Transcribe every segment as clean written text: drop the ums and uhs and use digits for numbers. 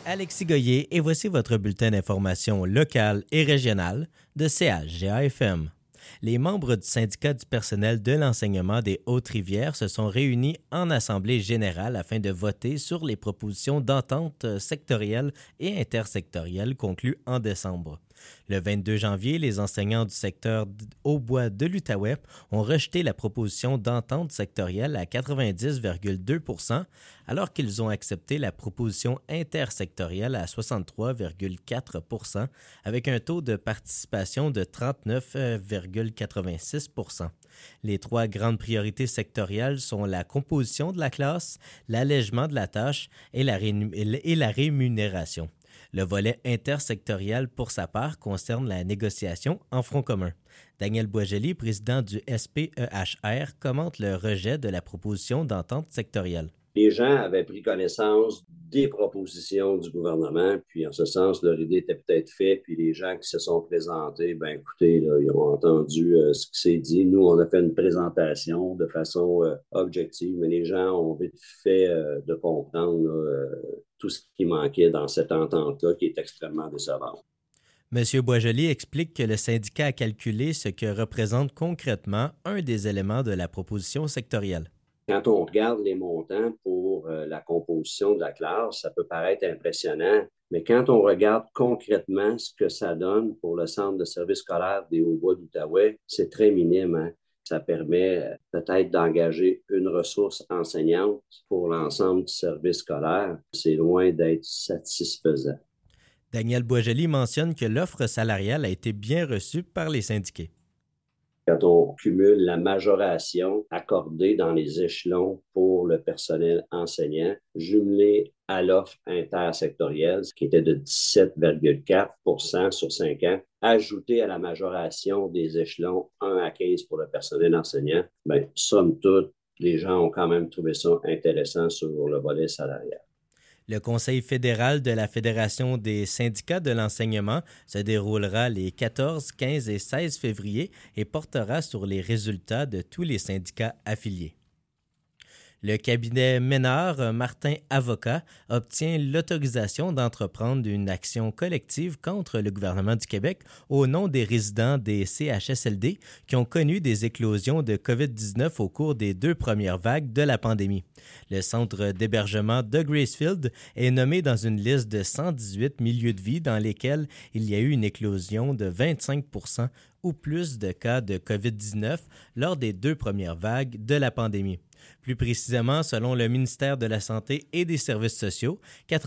Alexis Goyer et voici votre bulletin d'information locale et régionale de CHGA-FM. Les membres du syndicat du personnel de l'enseignement des Hautes-Rivières se sont réunis en assemblée générale afin de voter sur les propositions d'entente sectorielle et intersectorielle conclues en décembre. Le 22 janvier, les enseignants du secteur Hautbois de l'Outaouais ont rejeté la proposition d'entente sectorielle à 90,2 %, alors qu'ils ont accepté la proposition intersectorielle à 63,4 % avec un taux de participation de 39,86 %. Les trois grandes priorités sectorielles sont la composition de la classe, l'allègement de la tâche et la rémunération. Le volet intersectoriel, pour sa part, concerne la négociation en front commun. Daniel Boisjoli, président du SPEHR, commente le rejet de la proposition d'entente sectorielle. Les gens avaient pris connaissance des propositions du gouvernement, puis en ce sens, leur idée était peut-être faite, puis les gens qui se sont présentés, ben écoutez, là, ils ont entendu ce qui s'est dit. Nous, on a fait une présentation de façon objective, mais les gens ont vite fait de comprendre tout ce qui manquait dans cette entente-là, qui est extrêmement décevante. M. Boisjoli explique que le syndicat a calculé ce que représente concrètement un des éléments de la proposition sectorielle. Quand on regarde les montants pour la composition de la classe, ça peut paraître impressionnant, mais quand on regarde concrètement ce que ça donne pour le centre de service scolaire des Hautbois d'Outaouais, c'est très minime. Hein? Ça permet peut-être d'engager une ressource enseignante pour l'ensemble du service scolaire. C'est loin d'être satisfaisant. Daniel Boisjoli mentionne que l'offre salariale a été bien reçue par les syndiqués. Quand on cumule la majoration accordée dans les échelons pour le personnel enseignant, jumelée à l'offre intersectorielle, qui était de 17,4 % sur 5 ans, ajoutée à la majoration des échelons 1 à 15 pour le personnel enseignant, bien, somme toute, les gens ont quand même trouvé ça intéressant sur le volet salarial. Le Conseil fédéral de la Fédération des syndicats de l'enseignement se déroulera les 14, 15 et 16 février et portera sur les résultats de tous les syndicats affiliés. Le cabinet Ménard Martin Avocat obtient l'autorisation d'entreprendre une action collective contre le gouvernement du Québec au nom des résidents des CHSLD qui ont connu des éclosions de COVID-19 au cours des 2 premières vagues de la pandémie. Le centre d'hébergement de Gracefield est nommé dans une liste de 118 milieux de vie dans lesquels il y a eu une éclosion de 25 % ou plus de cas de COVID-19 lors des 2 premières vagues de la pandémie. Plus précisément, selon le ministère de la Santé et des Services sociaux,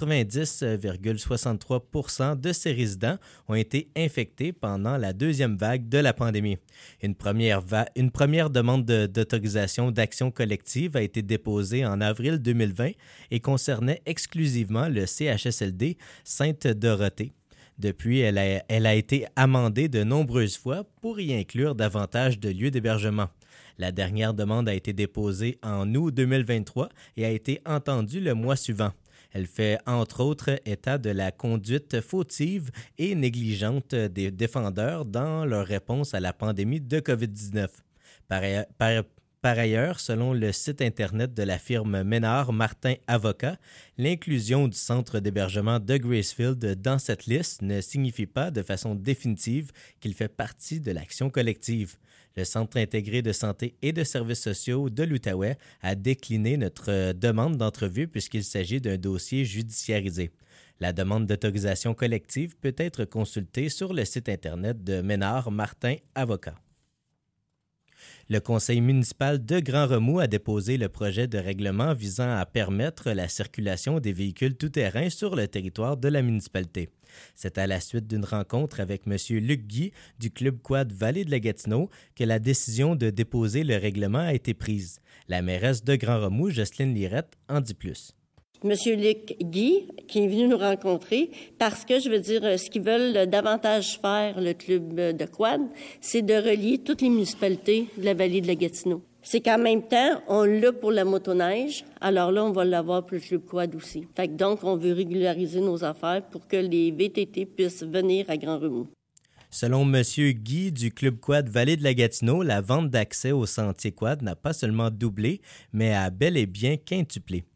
90,63 % de ces résidents ont été infectés pendant la 2e vague de la pandémie. Une première demande d'autorisation d'action collective a été déposée en avril 2020 et concernait exclusivement le CHSLD Sainte-Dorothée. Depuis, elle a été amendée de nombreuses fois pour y inclure davantage de lieux d'hébergement. La dernière demande a été déposée en août 2023 et a été entendue le mois suivant. Elle fait, entre autres, état de la conduite fautive et négligente des défendeurs dans leur réponse à la pandémie de COVID-19. Par ailleurs, selon le site Internet de la firme Ménard Martin Avocat, l'inclusion du centre d'hébergement de Gracefield dans cette liste ne signifie pas de façon définitive qu'il fait partie de l'action collective. Le Centre intégré de santé et de services sociaux de l'Outaouais a décliné notre demande d'entrevue puisqu'il s'agit d'un dossier judiciarisé. La demande d'autorisation collective peut être consultée sur le site Internet de Ménard Martin Avocat. Le conseil municipal de Grand-Remous a déposé le projet de règlement visant à permettre la circulation des véhicules tout-terrain sur le territoire de la municipalité. C'est à la suite d'une rencontre avec M. Luc Guy du Club Quad Vallée de la Gatineau que la décision de déposer le règlement a été prise. La mairesse de Grand-Remous, Jocelyne Lirette, en dit plus. Monsieur Luc Guy, qui est venu nous rencontrer, parce que, je veux dire, ce qu'ils veulent davantage faire, le club de quad, c'est de relier toutes les municipalités de la vallée de la Gatineau. C'est qu'en même temps, on l'a pour la motoneige, alors là, on va l'avoir pour le club quad aussi. Fait que donc, on veut régulariser nos affaires pour que les VTT puissent venir à Grand-Remous. Selon M. Guy du Club Quad Vallée de la Gatineau, la vente d'accès au sentier quad n'a pas seulement doublé, mais a bel et bien quintuplé.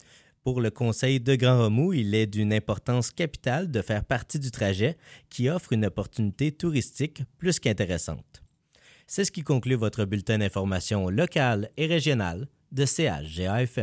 Pour le Conseil de Grand Remous, il est d'une importance capitale de faire partie du trajet qui offre une opportunité touristique plus qu'intéressante. C'est ce qui conclut votre bulletin d'information locale et régionale de CHGA-FM.